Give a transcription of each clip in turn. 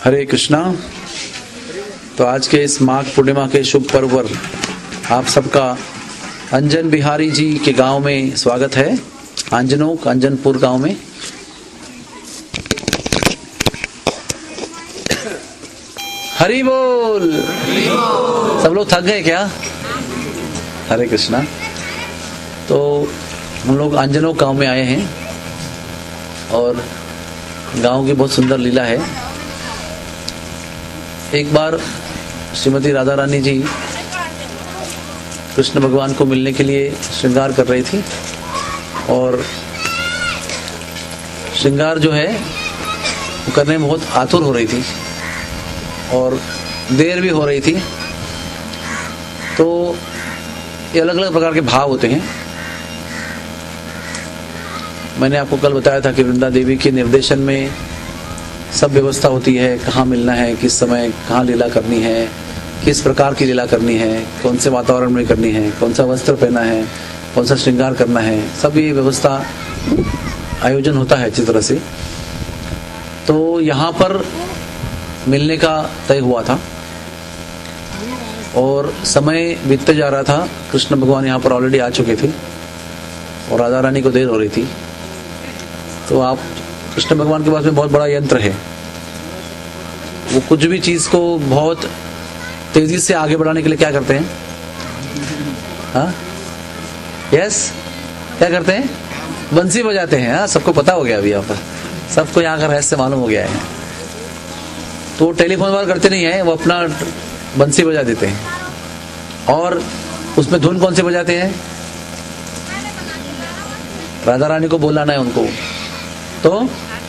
हरे कृष्णा। तो आज के इस माघ पूर्णिमा के शुभ पर्व पर आप सबका अंजन बिहारी जी के गांव में स्वागत है। आंजनोक अंजनपुर गांव में। हरि बोल। सब लोग थक गए क्या? हरे कृष्णा। तो हम लोग अंजनोक गांव में आए हैं और गांव की बहुत सुंदर लीला है। एक बार श्रीमती राधा रानी जी कृष्ण भगवान को मिलने के लिए श्रृंगार कर रही थी और श्रृंगार जो है वो करने में बहुत आतुर हो रही थी और देर भी हो रही थी। तो ये अलग अलग प्रकार के भाव होते हैं। मैंने आपको कल बताया था कि वृंदा देवी के निर्देशन में सब व्यवस्था होती है, कहाँ मिलना है, किस समय कहाँ लीला करनी है, किस प्रकार की लीला करनी है, कौन से वातावरण में करनी है, कौन सा वस्त्र पहनना है, कौन सा श्रृंगार करना है, सब ये व्यवस्था आयोजन होता है अच्छी तरह से। तो यहाँ पर मिलने का तय हुआ था और समय बीतते जा रहा था। कृष्ण भगवान यहाँ पर ऑलरेडी आ चुके थे और राधा रानी को देर हो रही थी। तो आप कृष्ण भगवान के पास में बहुत बड़ा यंत्र है, वो कुछ भी चीज को बहुत तेजी से आगे बढ़ाने के लिए क्या करते हैं? हाँ, यस, क्या करते हैं? बंसी बजाते हैं। हाँ, सबको पता हो गया अभी, यहाँ पर सबको यहाँ का रहस्य मालूम हो गया है। तो टेलीफोन वाला करते नहीं है, वो अपना बंसी बजा देते हैं। और उसमें धुन कौन से बजाते हैं? राधा रानी को बोलाना है उनको, तो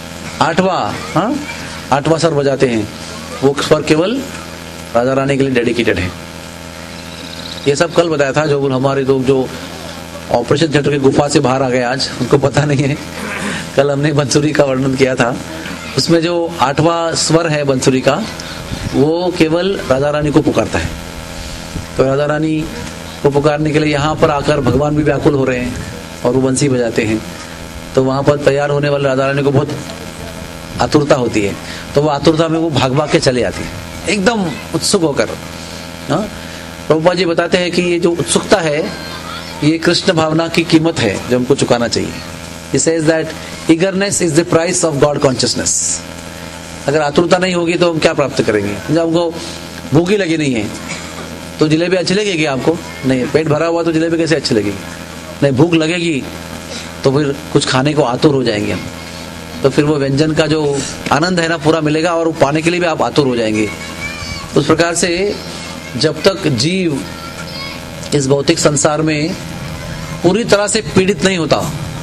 आठवां स्वर बजाते हैं। वो स्वर केवल राधा रानी के लिए डेडिकेटेड है। ये सब कल बताया था। जो हमारे लोग जो ऑपरेशन थिएटर की गुफा से बाहर आ गए आज, उनको पता नहीं है। कल हमने बंसुरी का वर्णन किया था। उसमें जो 8वां स्वर है बंसुरी का, वो केवल राधा रानी को पुकारता है। तो राधा रानी को पुकारने के लिए यहाँ पर आकर भगवान भी व्याकुल हो रहे हैं और वो बंसी बजाते हैं। तो वहां पर तैयार होने वाले राधा रानी को बहुत आतुरता होती है। तो वो आतुरता में वो भाग भाग के चले आती है, एकदम उत्सुक होकर। प्रभुपाद जी बताते हैं कि ये जो उत्सुकता है, ये कृष्ण भावना की कीमत है जो हमको चुकाना चाहिए। He says that eagerness is the price of God consciousness। अगर आतुरता नहीं होगी तो हम क्या प्राप्त करेंगे? जब हमको भूख ही लगी नहीं है तो जलेबी अच्छी लगेगी आपको? नहीं। पेट भरा हुआ तो जलेबी कैसे अच्छी लगेगी? नहीं। भूख लगेगी तो फिर कुछ खाने को आतुर हो जाएंगे हम। तो फिर वो व्यंजन का जो आनंद है ना पूरा मिलेगा और वो पाने के लिए भी आप आतुर हो जाएंगे। उस प्रकार से जब तक जीव इस भौतिक संसार में पूरी तरह से पीड़ित नहीं होता,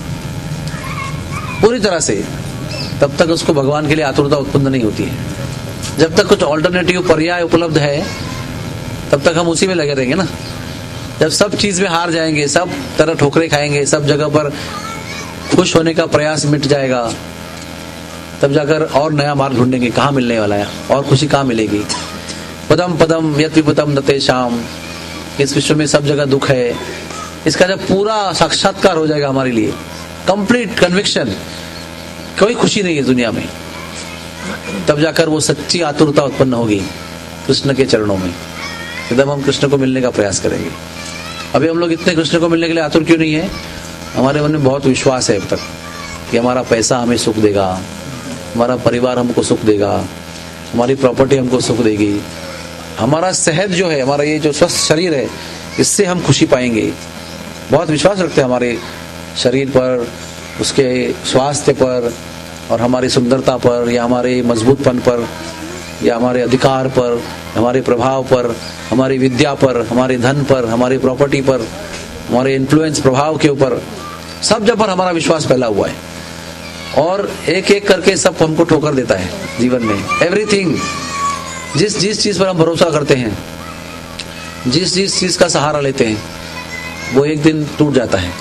पूरी तरह से, तब तक उसको भगवान के लिए आतुरता उत्पन्न नहीं होती है। जब तक कुछ ऑल्टरनेटिव पर्याय उपलब्ध है तब तक हम उसी में लगे रहेंगे ना। जब सब चीज में हार जाएंगे, सब तरह ठोकरे खाएंगे, सब जगह पर खुश होने का प्रयास मिट जाएगा, तब जाकर और नया मार्ग ढूंढेंगे कहाँ मिलने वाला है और खुशी कहाँ मिलेगी। पदम पदम यत् विपदम नते शाम। इस विश्व में सब जगह दुख है। इसका जब पूरा साक्षात्कार हो जाएगा हमारे लिए, कंप्लीट कन्विक्शन, कोई खुशी नहीं है दुनिया में, तब जाकर वो सच्ची आतुरता उत्पन्न होगी कृष्ण के चरणों में। एकदम हम कृष्ण को मिलने का प्रयास करेंगे। अभी हम लोग इतने कृष्ण को मिलने के लिए आतुर क्यों नहीं है? हमारे मन में बहुत विश्वास है अब तक कि हमारा पैसा हमें सुख देगा, हमारा परिवार हमको सुख देगा, हमारी प्रॉपर्टी हमको सुख देगी, हमारा सेहत जो है, हमारा ये जो स्वस्थ शरीर है, इससे हम खुशी पाएंगे। बहुत विश्वास रखते हैं हमारे शरीर पर, उसके स्वास्थ्य पर, और हमारी सुंदरता पर, या हमारे मजबूतपन पर, या हमारे अधिकार पर, हमारे प्रभाव पर, हमारी विद्या पर, हमारे धन पर, हमारी प्रॉपर्टी पर, हमारे इन्फ्लुएंस प्रभाव के ऊपर, सब जगह पर हमारा विश्वास फैला हुआ है। और एक एक करके सब हमको ठोकर देता है जीवन में। एवरीथिंग, जिस चीज पर हम भरोसा करते हैं, जिस चीज का सहारा लेते हैं, वो एक दिन टूट जाता है।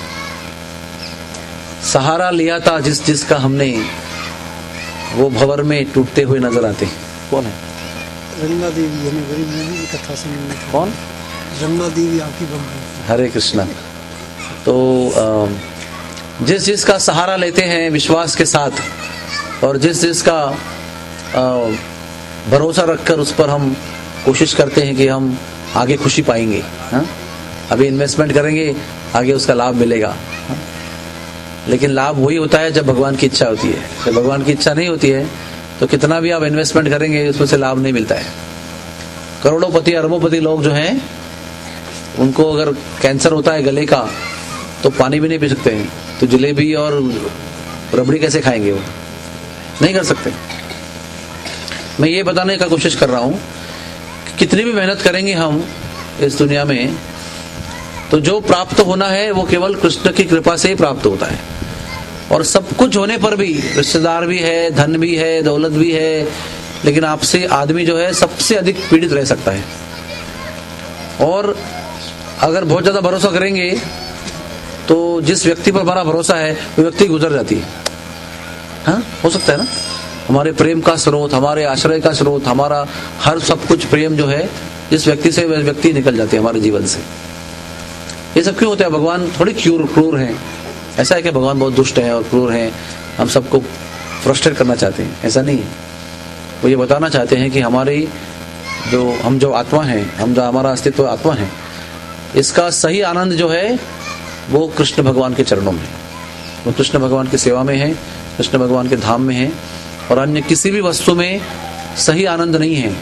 सहारा लिया था जिसका हमने, वो भंवर में टूटते हुए नजर आते हैं। कौन है? रंगा देवी। हमें बड़ी मूवी की कथा सुनने। कौन? रंगा देवी आपकी बम्बई। हरे कृष्णा। तो जिस का सहारा लेते हैं विश्वास के साथ, और जिस का भरोसा रखकर उस पर हम कोशिश करते हैं कि हम आगे खुशी पाएंगे। हाँ? अभी इन्वेस्टमेंट करेंगे, आगे उसका लाभ मिलेगा। हाँ? लेकिन लाभ वही होता है जब भगवान की इच्छा होती है। जब भगवान की इच्छा नहीं होती है तो कितना भी आप इन्वेस्टमेंट करेंगे उसमें से लाभ नहीं मिलता है। करोड़ोंपति अरबोंपति लोग जो हैं उनको अगर कैंसर होता है गले का तो पानी भी नहीं पी सकते हैं, तो जलेबी और रबड़ी कैसे खाएंगे? वो नहीं कर सकते। मैं ये बताने का कोशिश कर रहा हूं कि कितनी भी मेहनत करेंगे हम इस दुनिया में तो जो प्राप्त होना है वो केवल कृष्ण की कृपा से ही प्राप्त होता है। और सब कुछ होने पर भी, रिश्तेदार भी है, धन भी है, दौलत भी है, लेकिन आपसे आदमी जो है सबसे अधिक पीड़ित रह सकता है। और अगर बहुत ज्यादा भरोसा करेंगे तो जिस व्यक्ति पर हमारा भरोसा है वो व्यक्ति गुजर जाती है। हाँ, हो सकता है ना, हमारे प्रेम का स्रोत, हमारे आश्रय का स्रोत, हमारा हर सब कुछ प्रेम जो है जिस व्यक्ति से, वह व्यक्ति निकल जाते हैं हमारे जीवन से। ये सब क्यों होता है? भगवान थोड़ी क्रूर हैं। ऐसा है कि भगवान बहुत दुष्ट है और क्रूर है, हम सबको फ्रस्ट्रेट करना चाहते हैं, ऐसा नहीं है। वो ये बताना चाहते हैं कि हमारी हम जो आत्मा है, हमारा अस्तित्व आत्मा है, इसका सही आनंद जो है वो कृष्ण भगवान के चरणों में, वो कृष्ण भगवान की सेवा में है, कृष्ण भगवान के धाम में है। और अन्य किसी भी वस्तु में सही आनंद नहीं है।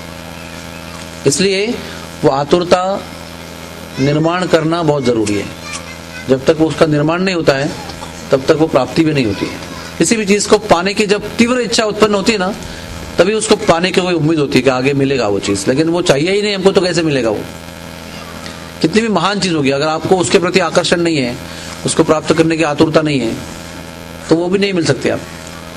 इसलिए वो आतुरता निर्माण करना बहुत जरूरी है। जब तक वो उसका निर्माण नहीं होता है तब तक वो प्राप्ति भी नहीं होती है। किसी भी चीज को पाने की जब तीव्र इच्छा उत्पन्न होती है ना, तभी उसको पाने की कोई उम्मीद होती है कि आगे मिलेगा वो चीज, लेकिन वो चाहिए ही नहीं हमको तो कैसे मिलेगा? वो कितनी भी महान चीज होगी, अगर आपको उसके प्रति आकर्षण नहीं है, उसको प्राप्त करने की आतुरता नहीं है, तो वो भी नहीं मिल सकते आप।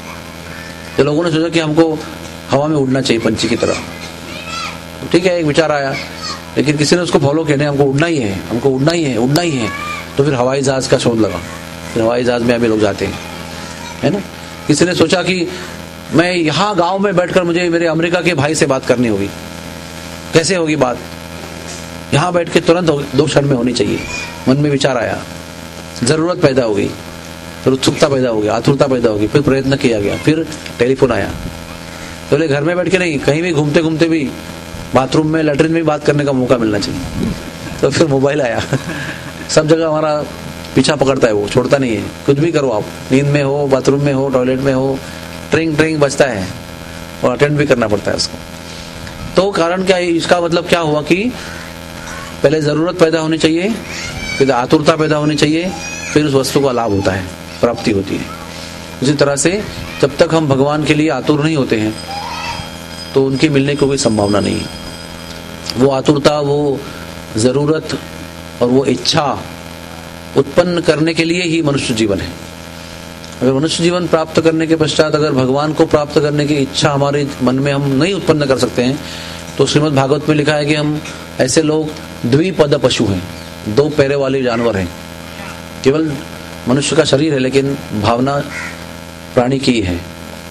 तो लोगों ने सोचा कि हमको हवा में उड़ना चाहिए पंछी की तरह, ठीक है, एक विचार आया, लेकिन किसी ने उसको फॉलो किया, नहीं हमको उड़ना ही है, हमको उड़ना ही है, उड़ना ही है। तो फिर हवाई जहाज का शोध लगा, फिर हवाई जहाज में अभी लोग जाते हैं, है ना। किसी ने सोचा कि मैं यहाँ गांव में बैठकर मुझे मेरे अमेरिका के भाई से बात करनी होगी। कैसे होगी बात? यहाँ बैठ के तुरंत 2 क्षण में होनी चाहिए। मन में विचार आया, जरूरत पैदा हो गई, फिर उत्सुकता पैदा हो गई, आतुरता पैदा होगी, फिर प्रयत्न किया गया, फिर टेलीफोन आया। पहले घर में बैठ के नहीं, कहीं भी घूमते घूमते भी, बाथरूम में, लैट्रिन में बात करने का मौका मिलना चाहिए। तो फिर मोबाइल आया, सब जगह हमारा पीछा पकड़ता है, वो छोड़ता नहीं है। कुछ भी करो आप, नींद में हो, बाथरूम में हो, टॉयलेट में हो, ट्रिंग ट्रिंग बजता है और अटेंड भी करना पड़ता है उसको। तो कारण क्या है? इसका मतलब क्या हुआ कि पहले जरूरत पैदा होनी चाहिए, फिर आतुरता पैदा होनी चाहिए, फिर उस वस्तु का लाभ होता है, प्राप्ति होती है। उसी तरह से जब तक हम भगवान के लिए आतुर नहीं होते हैं तो उनके मिलने की कोई संभावना नहीं है। वो आतुरता, वो जरूरत और वो इच्छा उत्पन्न करने के लिए ही मनुष्य जीवन है। अगर मनुष्य जीवन प्राप्त करने के पश्चात अगर भगवान को प्राप्त करने की इच्छा हमारे मन में हम नहीं उत्पन्न कर सकते हैं, तो श्रीमद् भागवत में लिखा है कि हम ऐसे लोग द्विपद पशु हैं, 2 पैरों वाले जानवर हैं। केवल मनुष्य का शरीर है लेकिन भावना प्राणी की है।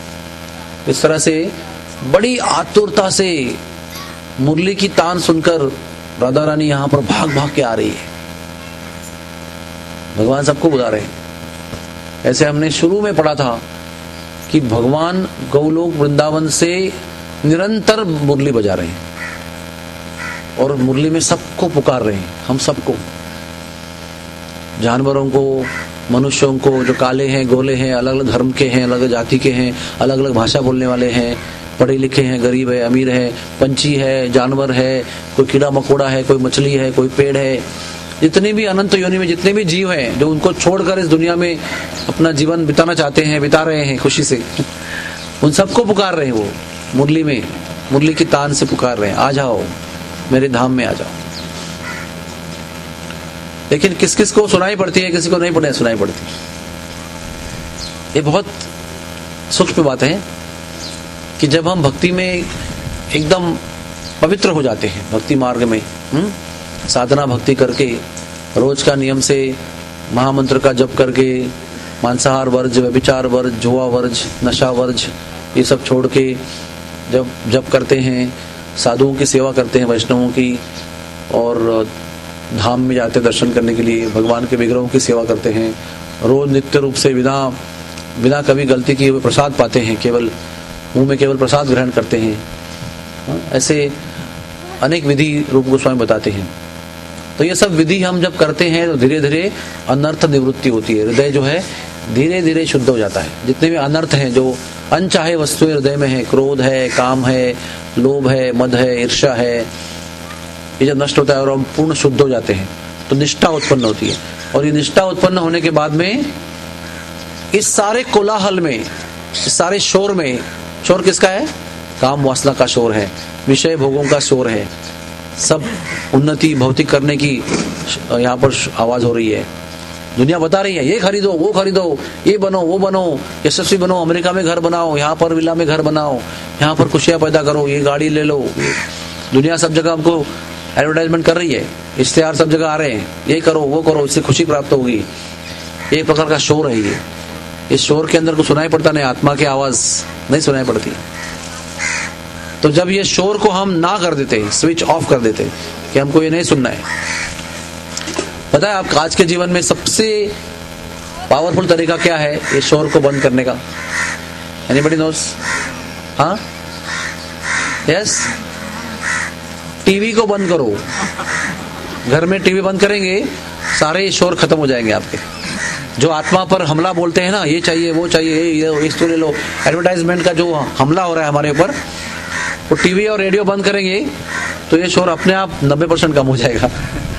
इस तरह से बड़ी आतुरता से मुरली की तान सुनकर राधा रानी यहाँ पर भाग भाग के आ रही है। भगवान सबको बुला रहे हैं। ऐसे हमने शुरू में पढ़ा था कि भगवान गौलोक वृंदावन से निरंतर मुरली बजा रहे हैं और मुरली में सबको पुकार रहे हैं। हम सबको, जानवरों को, मनुष्यों को, जो काले हैं, गोले हैं, अलग अलग धर्म के हैं, अलग अलग जाति के हैं, अलग अलग भाषा बोलने वाले हैं, पढ़े लिखे हैं, गरीब है, अमीर है, पंछी है, जानवर है, कोई कीड़ा मकोड़ा है, कोई मछली है, कोई पेड़ है, जितनी भी अनंत योनि में जितने भी जीव हैं जो उनको छोड़कर इस दुनिया में अपना जीवन बिताना चाहते हैं, बिता रहे हैं खुशी से, उन सबको पुकार रहे हैं। वो मुरली में, मुरली की तान से पुकार रहे हैं, आ जाओ मेरे धाम में आ जाओ। लेकिन किस किस को सुनाई पड़ती है, किसी को नहीं सुनाई पड़ती। ये बहुत सूक्ष्म बात है कि जब हम भक्ति में एकदम पवित्र हो जाते हैं, भक्ति मार्ग में साधना भक्ति करके, रोज का नियम से महामंत्र का जप करके, मांसाहार वर्ज, व्यभिचार वर्ज, जुआ वर्ज, नशा वर्ज, ये सब छोड़ के जब जप करते हैं, साधुओं की सेवा करते हैं, वैष्णवों की, और धाम में जाते दर्शन करने के लिए, भगवान के विग्रहों की सेवा करते हैं, रोज नित्य रूप से बिना कभी गलती किए हुए प्रसाद पाते हैं, केवल मुंह में केवल प्रसाद ग्रहण करते हैं। ऐसे अनेक विधि रूप गोस्वामी बताते हैं। तो ये सब विधि हम जब करते हैं तो धीरे धीरे अनर्थ निवृत्ति होती है। हृदय जो है धीरे धीरे शुद्ध हो जाता है। जितने भी अनर्थ हैं, जो अनचाहे वस्तुएं हृदय में है, क्रोध है, काम है, लोभ है, मद है, ईर्ष्या है, ये जब नष्ट होता है और हम पूर्ण शुद्ध हो जाते हैं तो निष्ठा उत्पन्न होती है। और ये निष्ठा उत्पन्न होने के बाद में इस सारे कोलाहल में, इस सारे शोर में, शोर किसका है? काम वासना का शोर है, विषय भोगों का शोर है। सब उन्नति भौतिक करने की यहाँ पर आवाज हो रही है। दुनिया बता रही है ये खरीदो, वो खरीदो, ये बनो, वो बनो, यशस्वी बनो, अमेरिका में घर बनाओ, यहाँ पर विला में घर बनाओ, यहाँ पर खुशियां पैदा करो, ये गाड़ी ले लो। दुनिया सब जगह हमको एडवर्टाइजमेंट कर रही है, इश्तेहार सब जगह आ रहे हैं, ये करो, वो करो, इससे खुशी प्राप्त होगी। एक प्रकार का शोर है ये। इस शोर के अंदर को सुनाई पड़ता नहीं, आत्मा की आवाज नहीं सुनाई पड़ती। तो जब ये शोर को हम ना कर देते, स्विच ऑफ कर देते कि हमको ये नहीं सुनना है। पता है आप आज के जीवन में सबसे पावरफुल तरीका क्या है ये शोर को बंद करने का? Anybody knows? हाँ, यस, टीवी को बंद करो। घर में टीवी बंद करेंगे, सारे शोर खत्म हो जाएंगे आपके। जो आत्मा पर हमला बोलते हैं ना, ये चाहिए, वो चाहिए, ये इसको ले लो, एडवर्टाइजमेंट का जो हमला हो रहा है हमारे ऊपर, वो टीवी और रेडियो बंद करेंगे तो ये शोर अपने आप 90% कम हो जाएगा।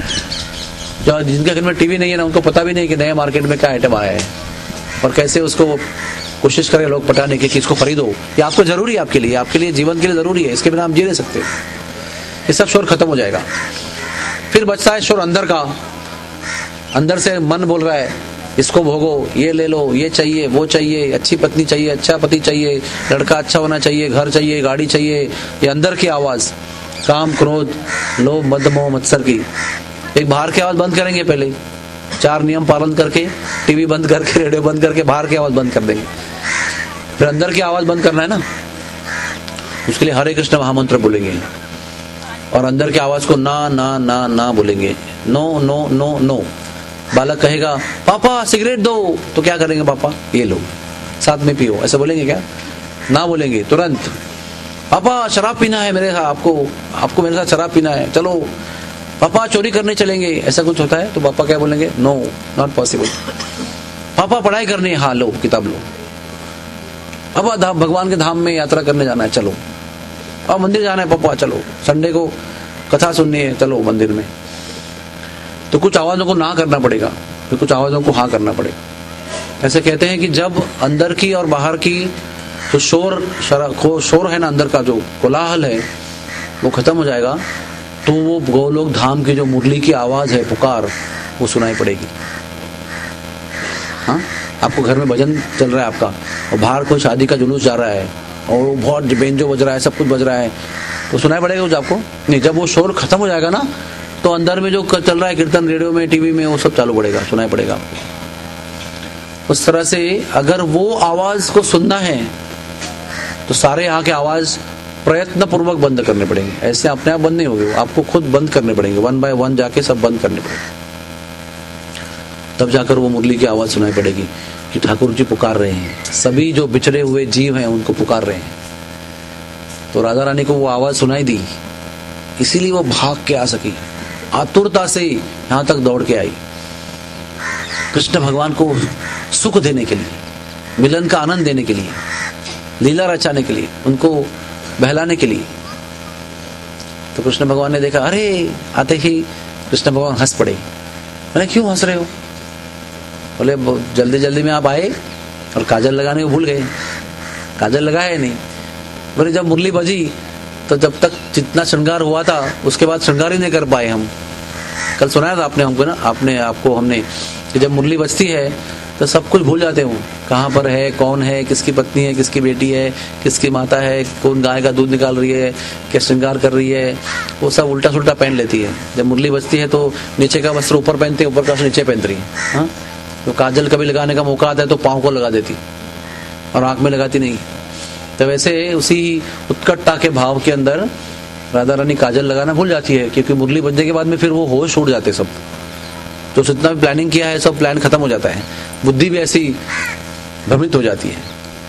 जो जिनके घर में टीवी नहीं है ना, उनको पता भी नहीं कि नए मार्केट में क्या आइटम आया है और कैसे उसको कोशिश करें लोग पटाने की कि इसको खरीदो। ये आपको जरूरी है, आपके लिए जीवन के लिए जरूरी है, इसके बिना आप जी नहीं सकते। ये सब शोर खत्म हो जाएगा। फिर बचता है शोर अंदर का। अंदर से मन बोल रहा है इसको भोगो, ये ले लो, ये चाहिए, वो चाहिए, अच्छी पत्नी चाहिए, अच्छा पति चाहिए, लड़का अच्छा होना चाहिए, घर चाहिए, गाड़ी चाहिए। ये अंदर की आवाज, काम, क्रोध, लोभ, मद, मोह, मत्सर की। एक बाहर की आवाज बंद करेंगे, पहले 4 नियम पालन करके, टीवी बंद करके, रेडियो बंद करके, बाहर की आवाज बंद कर देंगे। फिर अंदर की आवाज बंद करना है ना, उसके लिए हरे कृष्ण महामंत्र बोलेंगे और अंदर की आवाज को ना ना ना ना बोलेंगे। No no no no. बालक कहेगा पापा सिगरेट दो, तो क्या करेंगे पापा? ये लो, साथ में पियो, ऐसा बोलेंगे क्या? ना बोलेंगे तुरंत। पापा शराब पीना है मेरे साथ, आपको मेरे साथ शराब पीना है, चलो। पापा चोरी करने चलेंगे, ऐसा कुछ होता है तो पापा क्या बोलेंगे? No, not possible. पापा पढ़ाई करनी है, हाँ लो, किताब लो। अब भगवान के धाम में यात्रा करने जाना है, चलो। अब मंदिर जाना है पापा, चलो। संडे को कथा सुननी है, चलो मंदिर में। तो कुछ आवाजों को ना करना पड़ेगा, फिर कुछ आवाजों को हाँ करना पड़ेगा। ऐसे कहते हैं कि जब अंदर की और बाहर की जो शोर है ना, अंदर का जो कोलाहल है वो खत्म हो जाएगा, तो वो गोलोक धाम की जो मुरली की आवाज है, पुकार, वो सुनाई पड़ेगी। हाँ, आपको घर में भजन चल रहा है आपका और बाहर कोई शादी का जुलूस जा रहा है और बहुत बेंजो बज रहा है, सब कुछ बज रहा है, तो सुनाई पड़ेगा कुछ आपको? नहीं। जब वो शोर खत्म हो जाएगा ना, तो अंदर में जो चल रहा है कीर्तन, रेडियो में, टीवी में, वो सब चालू पड़ेगा, सुनाई पड़ेगा आपको। उस तरह से अगर वो आवाज को सुनना है तो सारे यहाँ के आवाज प्रयत्न पूर्वक बंद करने पड़ेंगे। ऐसे अपने आप बंद नहीं होंगे, आपको खुद बंद करने पड़ेंगे, 1 by 1 जाके सब बंद करने पड़ेंगे। तब जाकर वो मुरली की आवाज सुनाई पड़ेगी कि ठाकुर जी पुकार रहे हैं, सभी जो बिछड़े हुए जीव हैं उनको पुकार रहे हैं। तो राधा रानी को वो आवाज सुनाई दी, इसीलिए वो भाग के आ सकी, आतुरता से यहां तक दौड़ के आई, कृष्ण भगवान को सुख देने के लिए, मिलन का आनंद देने के लिए, लीला रचाने के लिए, उनको बहलाने के लिए। तो कृष्ण भगवान ने देखा, अरे आते ही कृष्ण भगवान हंस पड़े। मैंने क्यों हंस रहे हो? बोले जल्दी जल्दी में आप आए और काजल लगाने को भूल गए, काजल लगाया नहीं। बोले जब मुरली बजी तो जब तक जितना श्रृंगार हुआ था उसके बाद श्रृंगार ही नहीं कर पाए हम। कल सुनाया था आपने हमको ना, आपको हमने कि जब मुरली बजती है तो सब कुछ भूल जाते हो, कहाँ पर है, कौन है, किसकी पत्नी है, किसकी बेटी है, किसकी माता है, कौन गाय का दूध निकाल रही है, क्या श्रृंगार कर रही है, वो सब उल्टा सुल्टा पहन लेती है। जब मुरली बजती है तो नीचे का वस्त्र ऊपर पहनती है, ऊपर का नीचे पहन रही है। हाँ, तो काजल कभी लगाने का मौका आता है तो पाँव को लगा देती और आंख में लगाती नहीं। तो वैसे उसी उत्कटता के भाव के अंदर राधा रानी काजल लगाना भूल जाती है, क्योंकि मुरली बजने के बाद में फिर वो होश उड़ जाते सब, तो जितना भी प्लानिंग किया है सब प्लान खत्म हो जाता है, बुद्धि भी ऐसी भ्रमित हो जाती है।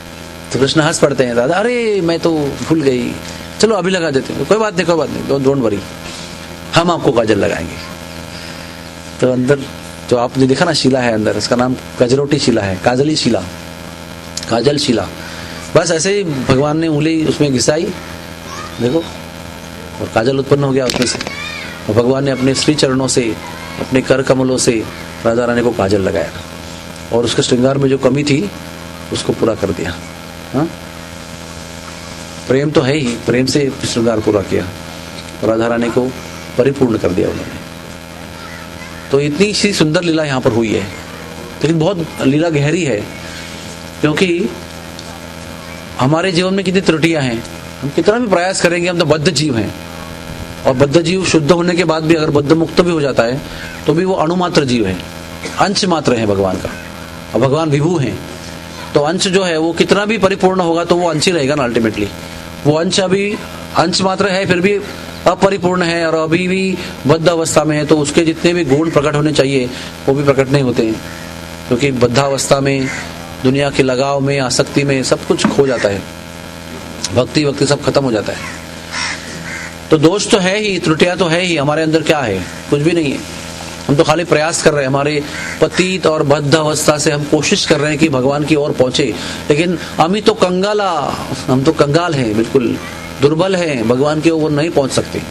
तो कृष्ण हंस पड़ते हैं, राधा अरे मैं तो भूल गई, चलो अभी लगा देते हैं, कोई बात नहीं, डोंट वरी, हम आपको काजल लगाएंगे। तो अंदर जो आपने देखा ना शिला है अंदर, इसका नाम गजरोटी शिला है, काजली शिला, काजल शिला। बस ऐसे ही भगवान ने उंगली उसमें घिसाई, देखो, और काजल उत्पन्न हो गया उसमें से। और भगवान ने अपने श्री चरणों से, अपने कर कमलों से राधा रानी को काजल लगाया और उसके श्रृंगार में जो कमी थी उसको पूरा कर दिया। हाँ, प्रेम तो है ही, प्रेम से श्रृंगार पूरा किया, राधा रानी को परिपूर्ण कर दिया उन्होंने। तो इतनी सी सुंदर लीला यहाँ पर हुई है, लेकिन बहुत लीला गहरी है, क्योंकि हमारे जीवन में कितनी त्रुटियां हैं, हम कितना भी प्रयास करेंगे, हम तो बद्ध जीव हैं, और बद्ध जीव शुद्ध होने के बाद भी अगर बद्ध मुक्त भी हो जाता है तो भी वो अणुमात्र जीव है, अंश मात्र है भगवान का, और भगवान विभू हैं। तो अंश जो है वो कितना भी परिपूर्ण होगा तो वो अंश ही रहेगा ना अल्टीमेटली। वो अंश अभी अंश मात्र है, फिर भी अपरिपूर्ण है और अभी भी बद्ध अवस्था में है, तो उसके जितने भी गुण प्रकट होने चाहिए वो भी प्रकट नहीं होते हैं, क्योंकि बद्धावस्था में, दुनिया के लगाव में, आसक्ति में सब कुछ खो जाता है, भक्ति सब खत्म हो जाता है। तो दोष तो है ही, त्रुटियां तो है ही, हमारे अंदर क्या है, कुछ भी नहीं है। हम तो खाली प्रयास कर रहे हैं, हमारे पतित और बद्ध अवस्था से हम कोशिश कर रहे हैं कि भगवान की ओर पहुंचे, लेकिन हम तो कंगाल हैं, बिल्कुल दुर्बल हैं, भगवान की ओर नहीं पहुंच सकते।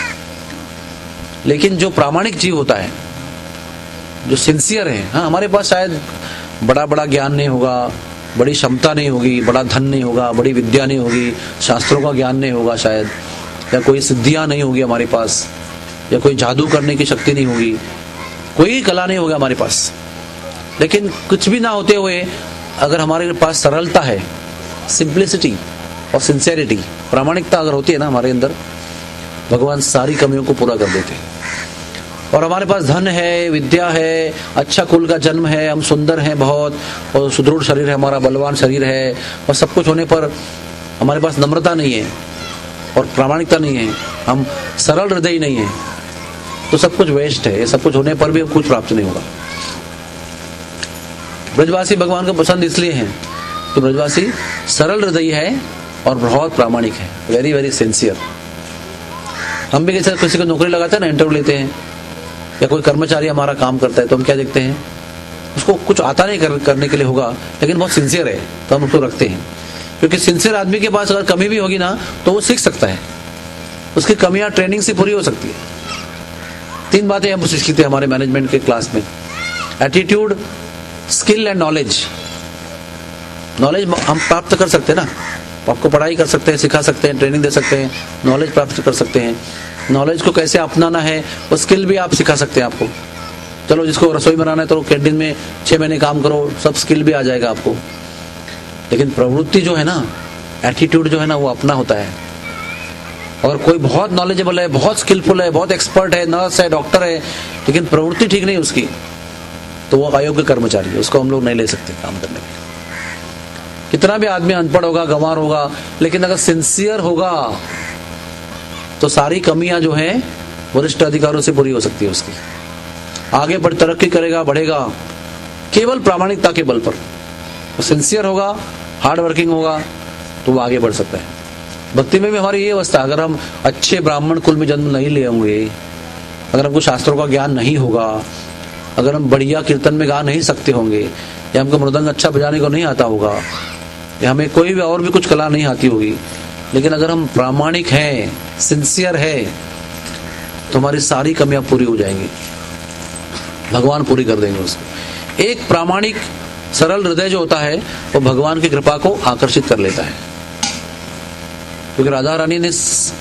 लेकिन जो प्रामाणिक जीव होता है, जो सिंसियर है, हाँ, हमारे पास शायद बड़ा ज्ञान नहीं होगा, बड़ी क्षमता नहीं होगी, बड़ा धन नहीं होगा, बड़ी विद्या नहीं होगी, शास्त्रों का ज्ञान नहीं होगा शायद, या कोई सिद्धियां नहीं होगी हमारे पास, या कोई जादू करने की शक्ति नहीं होगी, कोई कला नहीं होगा हमारे पास। लेकिन कुछ भी ना होते हुए अगर हमारे पास सरलता है, सिंप्लिसिटी और सिंसियरिटी, प्रामाणिकता अगर होती है ना हमारे अंदर, भगवान सारी कमियों को पूरा कर देते हैं। और हमारे पास धन है, विद्या है, अच्छा कुल का जन्म है, हम सुंदर हैं बहुत, और सुदृढ़ शरीर है हमारा, बलवान शरीर है, और सब कुछ होने पर हमारे पास नम्रता नहीं है और प्रामाणिकता नहीं है, हम सरल हृदय नहीं है, तो सब कुछ वेस्ट है। सब कुछ होने पर भी कुछ प्राप्त नहीं होगा। ब्रजवासी भगवान को पसंद इसलिए हैं कि ब्रजवासी सरल हृदय है और बहुत प्रामाणिक है, वेरी वेरी सिंसियर। हम भी किसी को नौकरी लगाते हैं ना, इंटरव्यू लेते हैं, या कोई कर्मचारी हमारा काम करता है, तो हम क्या देखते हैं, उसको कुछ आता नहीं करने के लिए होगा, लेकिन बहुत सिंसियर है, तो हम उसको रखते हैं। क्योंकि सिंसियर आदमी के पास अगर कमी भी होगी ना तो वो सीख सकता है, उसकी कमियां ट्रेनिंग से पूरी हो सकती है। 3 बातें हम सीखते हैं हमारे मैनेजमेंट के क्लास में: attitude, skill and knowledge. Knowledge हम प्राप्त कर सकते हैं ना, आपको पढ़ाई कर सकते हैं, सिखा सकते हैं, ट्रेनिंग दे सकते हैं, नॉलेज प्राप्त कर सकते हैं। नॉलेज को कैसे अपनाना है वो स्किल भी आप सिखा सकते हैं आपको। चलो, जिसको रसोई बनाना है तो कैंटीन में 6 महीने काम करो, सब स्किल भी आ जाएगा आपको। लेकिन प्रवृत्ति जो है ना, एटीट्यूड जो है ना, वो अपना होता है। और कोई बहुत नॉलेजेबल है, बहुत स्किलफुल है, बहुत एक्सपर्ट है, नर्स है, डॉक्टर है, लेकिन प्रवृत्ति ठीक नहीं उसकी, तो वो अयोग्य कर्मचारी है, उसको हम लोग नहीं ले सकते काम करने के लिए। कितना भी आदमी अनपढ़ होगा, गंवार होगा, लेकिन अगर सिंसियर होगा तो सारी कमियां जो हैं वरिष्ठ अधिकारों से पूरी हो सकती है उसकी। आगे बढ़ तरक्की करेगा, बढ़ेगा केवल प्रामाणिकता के बल पर। वो सिंसियर होगा, हार्ड वर्किंग होगा, तो वो आगे बढ़ सकता है। भक्ति में भी हमारी ये अवस्था, अगर हम अच्छे ब्राह्मण कुल में जन्म नहीं लिए होंगे, अगर हमको शास्त्रों का ज्ञान नहीं होगा, अगर हम बढ़िया कीर्तन में गा नहीं सकते होंगे, या हमको मृदंग अच्छा बजाने को नहीं आता होगा, या हमें कोई भी और भी कुछ कला नहीं आती होगी, लेकिन अगर हम प्रामाणिक हैं, सिंसियर है, तो हमारी सारी कमियां पूरी हो जाएंगी, भगवान पूरी कर देंगे उसको। एक प्रामाणिक सरल हृदय जो होता है वो भगवान की कृपा को आकर्षित कर लेता है, क्योंकि राधा रानी ने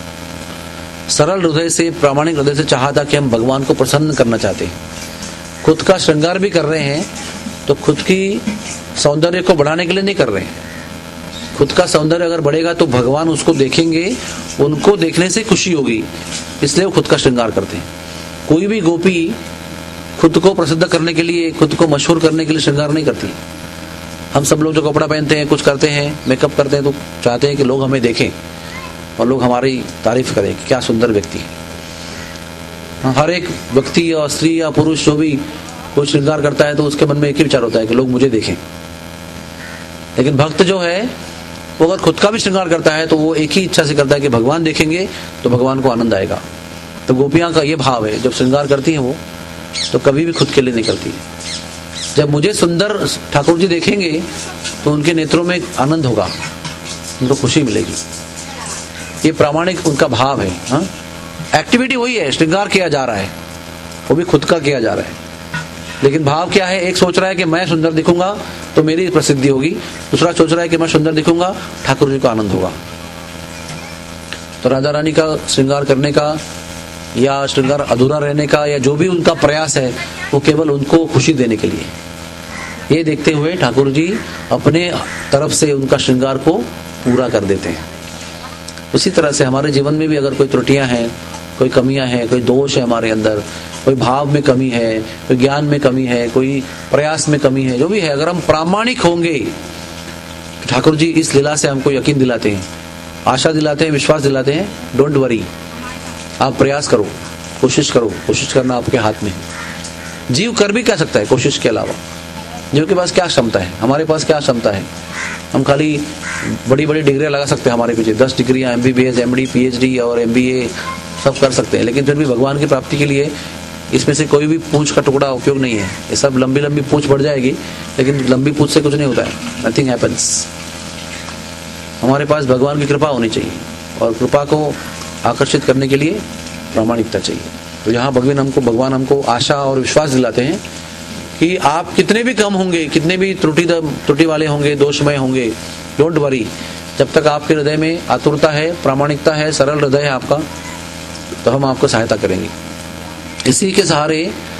सरल हृदय से, प्रामाणिक हृदय से चाहा था कि हम भगवान को प्रसन्न करना चाहते हैं। खुद का श्रृंगार भी कर रहे हैं तो खुद की सौंदर्य को बढ़ाने के लिए नहीं कर रहे हैं। खुद का सौंदर्य अगर बढ़ेगा तो भगवान उसको देखेंगे, उनको देखने से खुशी होगी, इसलिए वो खुद का श्रृंगार करते हैं। कोई भी गोपी खुद को प्रसिद्ध करने के लिए, खुद को मशहूर करने के लिए श्रृंगार नहीं करती। हम सब लोग जो कपड़ा पहनते हैं, कुछ करते हैं, मेकअप करते हैं, तो चाहते हैं कि लोग हमें देखें और लोग हमारी तारीफ करें कि क्या सुंदर व्यक्ति है। हर एक व्यक्ति या स्त्री या पुरुष जो भी कोई श्रृंगार करता है तो उसके मन में एक ही विचार होता है कि लोग मुझे देखें। लेकिन भक्त जो है वो अगर खुद का भी श्रृंगार करता है तो वो एक ही इच्छा से करता है कि भगवान देखेंगे तो भगवान को आनंद आएगा। तो गोपियां का ये भाव है, जब श्रृंगार करती हैं वो तो कभी भी खुद के लिए नहीं करती है। जब मुझे सुंदर ठाकुर जी देखेंगे तो उनके नेत्रों में आनंद होगा, उनको खुशी मिलेगी। ये प्रामाणिक उनका भाव है। हाँ, एक्टिविटी वही है, श्रृंगार किया जा रहा है, वो भी खुद का किया जा रहा है, लेकिन भाव क्या है? एक सोच रहा है कि मैं सुंदर दिखूंगा तो मेरी प्रसिद्धि होगी, दूसरा सोच रहा है कि मैं सुंदर दिखूंगा ठाकुर जी को आनंद होगा। तो राधा रानी का श्रृंगार करने का या श्रृंगार अधूरा रहने का या जो भी उनका प्रयास है वो केवल उनको खुशी देने के लिए। ये देखते हुए ठाकुर जी अपने तरफ से उनका श्रृंगार को पूरा कर देते हैं। उसी तरह से हमारे जीवन में भी अगर कोई त्रुटियां हैं, कोई कमियां हैं, कोई दोष है हमारे अंदर, कोई भाव में कमी है, कोई ज्ञान में कमी है, कोई प्रयास में कमी है, जो भी है, अगर हम प्रामाणिक होंगे तो ठाकुर जी इस लीला से हमको यकीन दिलाते हैं, आशा दिलाते हैं, विश्वास दिलाते हैं। डोंट वरी, आप प्रयास करो, कोशिश करो, कोशिश करना आपके हाथ में है। जीव कर भी क्या सकता है कोशिश के अलावा? जीव के पास क्या क्षमता है? हमारे पास क्या क्षमता है? हम खाली बड़ी बड़ी डिग्रियां लगा सकते हैं हमारे पीछे, 10 डिग्रियां, MBBS, MD, PhD और MBA सब कर सकते हैं, लेकिन फिर भी भगवान की प्राप्ति के लिए इसमें से कोई भी पूंछ का टुकड़ा उपयोग नहीं है। ये सब लंबी लंबी पूंछ बढ़ जाएगी, लेकिन लंबी पूंछ से कुछ नहीं होता है, नथिंग हैपेंस। हमारे पास भगवान की कृपा होनी चाहिए, और कृपा को आकर्षित करने के लिए प्रामाणिकता चाहिए। तो यहाँ भगवान हमको आशा और विश्वास दिलाते हैं कि आप कितने भी कम होंगे, कितने भी त्रुटि वाले होंगे, दोषमय होंगे, डोंट वरी, जब तक आपके हृदय में आतुरता है, प्रामाणिकता है, सरल हृदय है आपका, तो हम आपको सहायता करेंगे। इसी के सहारे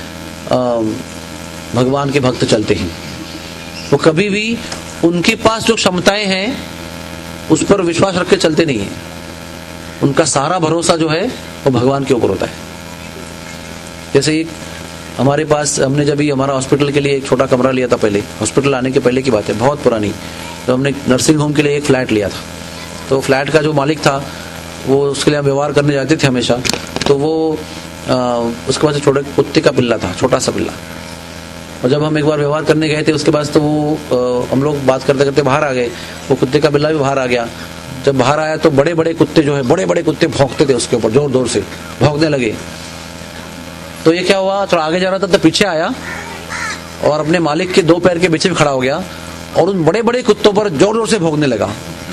भगवान के भक्त चलते हैं। वो कभी भी उनके पास जो क्षमताएं हैं उस पर विश्वास रख के चलते नहीं है। उनका सारा भरोसा जो है वो भगवान के ऊपर होता है। जैसे एक हमारे पास, हमने जब भी हमारा हॉस्पिटल के लिए एक छोटा कमरा लिया था, पहले हॉस्पिटल आने के पहले की बात है, बहुत पुरानी, तो हमने नर्सिंग होम के लिए एक फ्लैट लिया था। तो फ्लैट का जो मालिक था वो, उसके लिए हम व्यवहार करने जाते थे हमेशा, तो वो उसके पास छोटे कुत्ते का पिल्ला था, छोटा सा पिल्ला। और जब हम एक बार व्यवहार करने गए थे उसके पास, तो वो हम लोग बात करते करते बाहर आ गए, वो कुत्ते का पिल्ला भी बाहर आ गया। जब बाहर आया तो बड़े बड़े कुत्ते जो है, बड़े बड़े कुत्ते भौंकते थे उसके ऊपर, जोर जोर से भौंकने लगे। तो ये क्या हुआ, थोड़ा आगे जा रहा था तो पीछे आया और अपने मालिक के 2 पैर के पीछे भी खड़ा हो गया और उन बड़े बड़े कुत्तों पर जोर जोर से भौंकने लगा।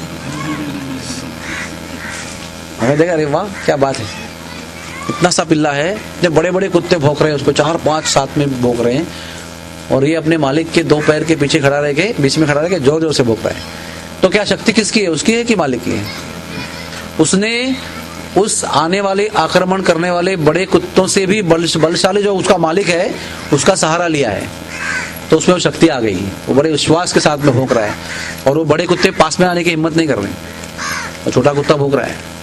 हमें देखा, अरे वाह क्या बात है, इतना सा पिल्ला है, इतने बड़े बड़े कुत्ते भौंक रहे हैं, उसको 4-5 साथ में भौंक रहे हैं, और ये अपने मालिक के 2 पैर के पीछे खड़ा रह के, बीच में खड़ा रह के जोर जोर से भौंक रहा है। तो क्या शक्ति किसकी है? उसकी है कि मालिक की है? उसने उस आने वाले, आक्रमण करने वाले बड़े कुत्तों से भी बलशाली जो उसका मालिक है उसका सहारा लिया है, तो उसमें वो शक्ति आ गई। वो बड़े विश्वास के साथ में भौंक रहा है, और वो बड़े कुत्ते पास में आने की हिम्मत नहीं कर रहे, और छोटा कुत्ता भौंक रहा है।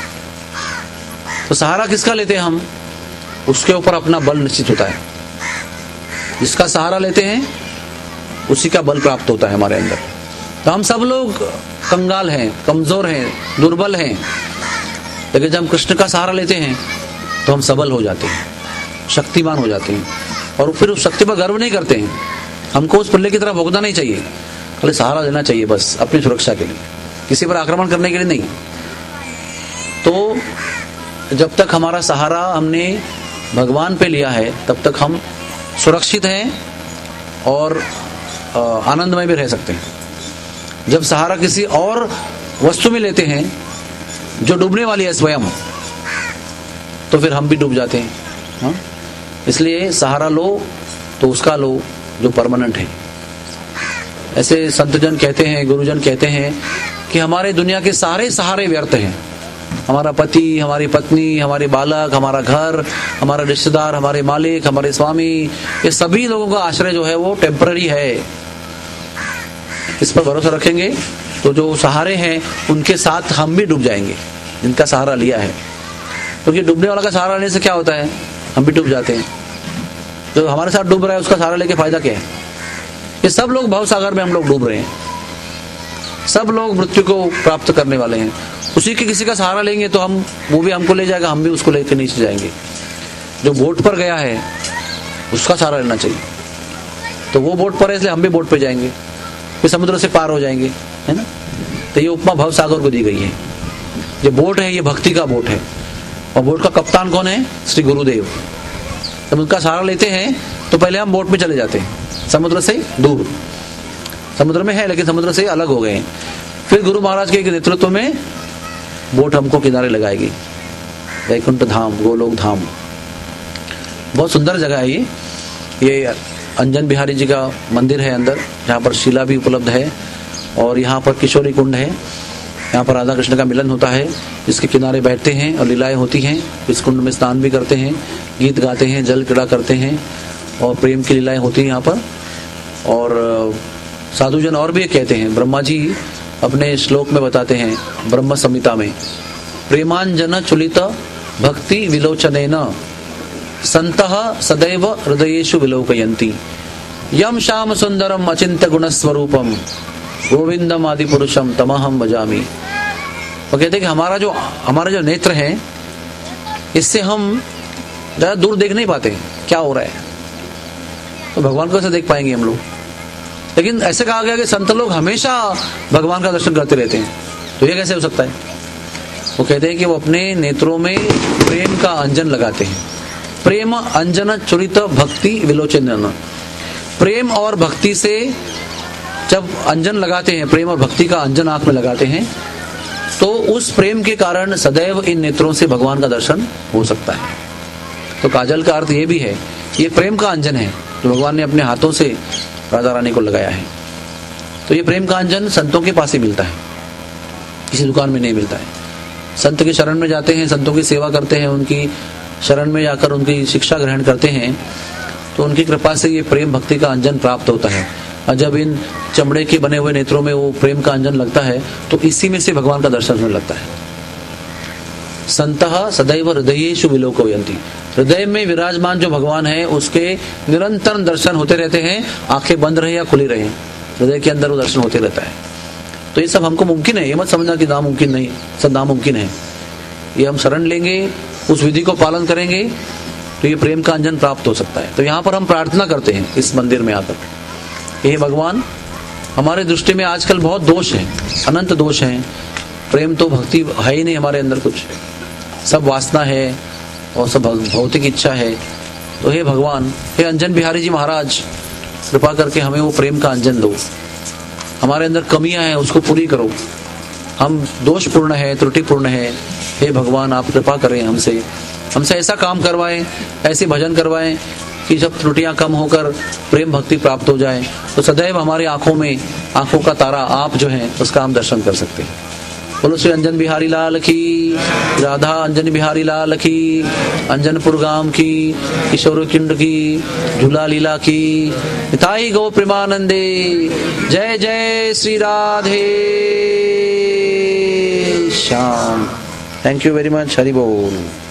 तो सहारा किसका लेते हैं हम? उसके ऊपर अपना बल निश्चित होता है। जिसका सहारा लेते हैं उसी का बल प्राप्त होता है हमारे अंदर। तो हम सब लोग कंगाल हैं, कमजोर हैं, दुर्बल हैं, लेकिन जब हम कृष्ण का सहारा लेते हैं तो हम सबल हो जाते हैं, शक्तिमान हो जाते हैं, और फिर उस शक्ति पर गर्व नहीं करते हैं। हमको उस पिल्ले की तरफ भोगना नहीं चाहिए, खाली सहारा लेना चाहिए बस, अपनी सुरक्षा के लिए, किसी पर आक्रमण करने के लिए नहीं। तो जब तक हमारा सहारा हमने भगवान पे लिया है तब तक हम सुरक्षित हैं और आनंदमय भी रह सकते हैं। जब सहारा किसी और वस्तु में लेते हैं जो डूबने वाली है स्वयं, तो फिर हम भी डूब जाते हैं। हाँ? इसलिए सहारा लो तो उसका लो जो परमानेंट है। ऐसे संतजन कहते हैं, गुरुजन कहते हैं कि हमारे दुनिया के सारे सहारे व्यर्थ हैं। हमारा पति, हमारी पत्नी, हमारे बालक, हमारा घर, हमारा रिश्तेदार, हमारे मालिक, हमारे स्वामी, ये सभी लोगों का आश्रय जो है वो टेम्पररी है। इस पर भरोसा रखेंगे तो जो सहारे हैं उनके साथ हम भी डूब जाएंगे, जिनका सहारा लिया है। क्योंकि डूबने वाला का सहारा लेने से क्या होता है, हम भी डूब जाते हैं। जो हमारे साथ डूब रहा है उसका सहारा लेके फायदा क्या है? ये सब लोग भवसागर में हम लोग डूब रहे हैं, सब लोग मृत्यु को प्राप्त करने वाले हैं। उसी के किसी का सहारा लेंगे तो हम, वो भी हमको ले जाएगा, हम भी उसको लेकर नीचे जाएंगे। जो बोट पर गया है उसका सहारा लेना चाहिए, तो वो बोट पर है इसलिए हम भी बोट पे जाएंगे, फिर समुद्र से पार हो जाएंगे, है ना। तो ये उपमा भव सागर को दी गई है। ये बोट है, ये भक्ति का बोट है, और बोट का कप्तान कौन है? श्री गुरुदेव। जब उनका सहारा लेते हैं तो पहले हम बोट में चले जाते हैं, समुद्र से दूर, समुद्र में है लेकिन समुद्र से अलग हो गए हैं। फिर गुरु महाराज के नेतृत्व में बोट हमको किनारे लगाएगी, वैकुंठ धाम, गोलोक धाम। बहुत सुंदर जगह है ये अंजन बिहारी जी का मंदिर है अंदर, जहाँ पर शिला भी उपलब्ध है, और यहाँ पर किशोरी कुंड है, यहाँ पर राधा कृष्ण का मिलन होता है, इसके किनारे बैठते हैं और लीलाएं होती हैं। इस कुंड में स्नान भी करते हैं, गीत गाते हैं, जल क्रीड़ा करते हैं, और प्रेम की लीलाएं होती हैं यहाँ पर। और साधुजन और भी कहते हैं, ब्रह्मा जी अपने श्लोक में बताते हैं ब्रह्म संहिता में, प्रेमांजन चुलित भक्ति विलोचनेन संतः सदैव हृदयेषु विलोकयन्ति यम श्याम सुंदरम अचिंत्य गुणस्वरूपम गोविंदम आदि पुरुषम तमहम भजामि। वो कहते हैं कि हमारा जो नेत्र है, इससे हम ज्यादा दूर देख नहीं पाते क्या हो रहा है, तो भगवान को कैसे देख पाएंगे हम लोग। लेकिन ऐसे कहा गया कि संत लोग हमेशा भगवान का दर्शन करते रहते हैं, तो ये कैसे हो सकता है? वो कहते हैं कि वो अपने नेत्रों में प्रेम का अंजन लगाते हैं। प्रेम अंजन चुरित भक्ति विलोचन। प्रेम और भक्ति से जब अंजन लगाते हैं, प्रेम और भक्ति का अंजन आंख में लगाते हैं, तो उस प्रेम के कारण सदैव इन नेत्रों से भगवान का दर्शन हो सकता है। तो काजल का अर्थ ये भी है, ये प्रेम का अंजन है जो भगवान ने अपने हाथों से राधा रानी को लगाया है। तो ये प्रेम का अंजन संतों के पास ही मिलता है, किसी दुकान में नहीं मिलता है। संत की शरण में जाते हैं, संतों की सेवा करते हैं, उनकी शरण में जाकर उनकी शिक्षा ग्रहण करते हैं, तो उनकी कृपा से ये प्रेम भक्ति का अंजन प्राप्त होता है। और जब इन चमड़े के बने हुए नेत्रों में वो प्रेम का अंजन लगता है, तो इसी में से भगवान का दर्शन होने लगता है। संतः सदैव हृदयेषु विलोकयन्ति। हृदय में विराजमान जो भगवान है, उसके निरंतर दर्शन होते रहते हैं, आंखें बंद रहे या खुली रहे, हृदय के अंदर वो दर्शन होते रहता है। तो ये सब हमको मुमकिन है, ये मत समझना कि नामुमकिन नहीं, सब नामुमकिन है। ये हम शरण लेंगे, उस विधि को पालन करेंगे, तो ये प्रेम का अंजन प्राप्त हो सकता है। तो यहाँ पर हम प्रार्थना करते हैं इस मंदिर में आकर, हे भगवान, हमारे दृष्टि में आजकल बहुत दोष है, अनंत दोष हैं, प्रेम तो भक्ति है ही नहीं हमारे अंदर, कुछ सब वासना है और सब भौतिक इच्छा है। तो हे भगवान, हे अंजन बिहारी जी महाराज, कृपा करके हमें वो प्रेम का अंजन दो। हमारे अंदर कमियां हैं, उसको पूरी करो। हम दोषपूर्ण है, त्रुटिपूर्ण है, हे भगवान आप कृपा करें, हमसे ऐसा काम करवाएं, ऐसे भजन करवाएं कि जब त्रुटियां कम होकर प्रेम भक्ति प्राप्त हो जाए, तो सदैव हमारी आंखों का तारा आप जो है उसका हम दर्शन कर सकते हैं। बोलो श्री अंजन बिहारी लाल की, राधा अंजन बिहारी लाल की, अंजनपुर गांव की, किशोर कुंड की, झूला लीला की, निताई गौ प्रेमानंदे। जय जय Shri Radhe Shyam. Thank you very much. Hari बोल।